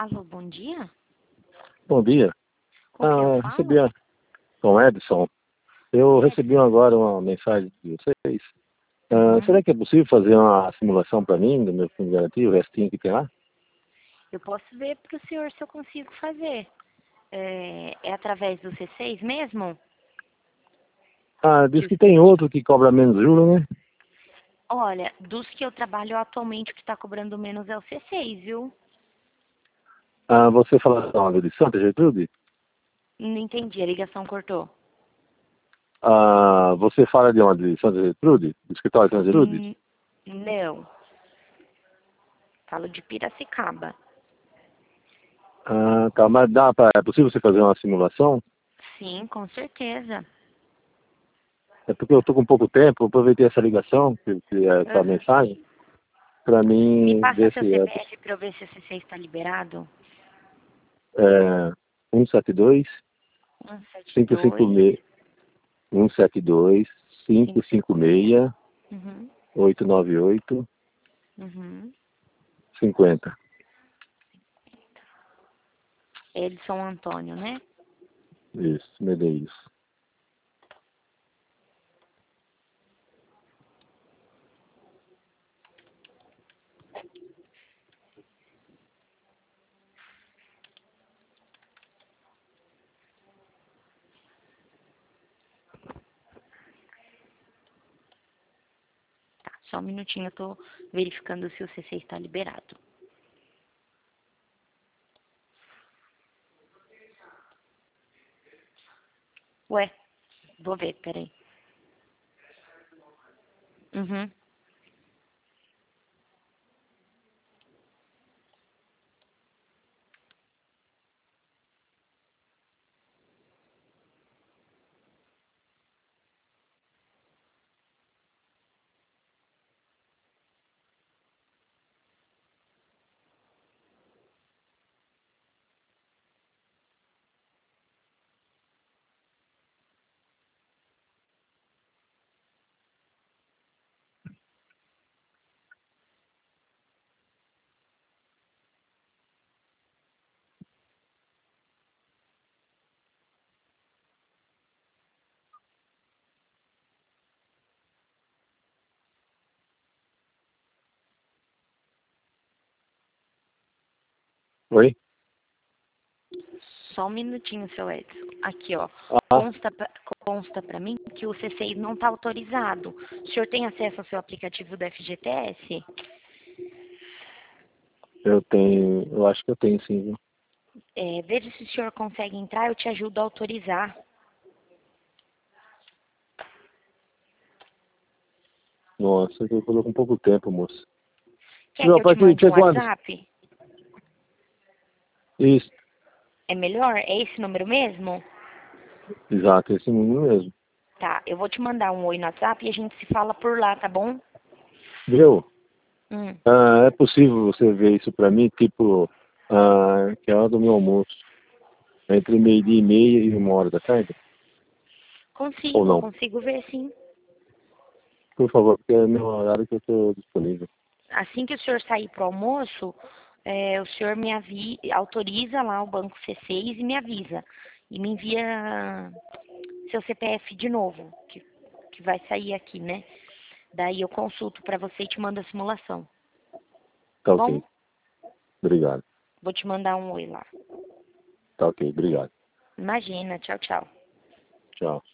Alô, bom dia? Bom dia. Com quem eu Recebi falo? com Edson. Eu Ed. recebi agora uma mensagem de vocês. Uhum. Será que é possível fazer uma simulação para mim do meu fundo de garantia, o restinho que tem lá? Eu posso ver para o senhor se eu consigo fazer. É através do C6 mesmo? Diz que tem outro que cobra menos juros, né? Olha, dos que eu trabalho atualmente, o que está cobrando menos é o C6, viu? Você fala de onde? De Santa Gertrude? Não entendi, a ligação cortou. Você fala de onde? De Santa Gertrude? Do escritório de Santa Gertrude? Não, falo de Piracicaba. Tá, mas é possível você fazer uma simulação? Sim, com certeza. É porque eu estou com pouco tempo, eu aproveitei essa ligação, essa Aham. mensagem, para Me mim passa ver seu se é CPF para eu ver se o C6 está liberado. é, 172 172 556 172 556. 556 Uhum, 898 uhum. 50. É de São Antônio, né? Isso, Medeiros. Tá, só um minutinho, eu tô verificando se o CC está liberado. Ué, vou ver, peraí. Uhum. Oi? Só um minutinho, seu Edson. Aqui, ó. Ah, Consta pra mim que o C6 não tá autorizado. O senhor tem acesso ao seu aplicativo do FGTS? eu acho que eu tenho sim, viu? Veja se o senhor consegue entrar, eu te ajudo a autorizar. Nossa, eu tô com pouco tempo, moço. Quer que A eu te partir mande de um quando? WhatsApp? Isso, É melhor? É esse número mesmo? exato, esse número mesmo. Tá, eu vou te mandar um oi no WhatsApp e a gente se fala por lá, tá bom? Viu? Hum. É possível você ver isso pra mim, tipo, que é a hora do meu almoço, entre meio-dia e meia e 1 hora da tarde? Ou não? Consigo ver sim. Por favor, porque é meu horário que eu estou disponível. Assim que o senhor sair pro almoço, o senhor autoriza lá o banco C6 e me avisa. E me envia seu CPF de novo, que vai sair aqui, né? Daí eu consulto pra você e te mando a simulação. Tá Tá bom? ok. Obrigado. Vou te mandar um oi lá. Tá ok, obrigado. Imagina, tchau, tchau. Tchau.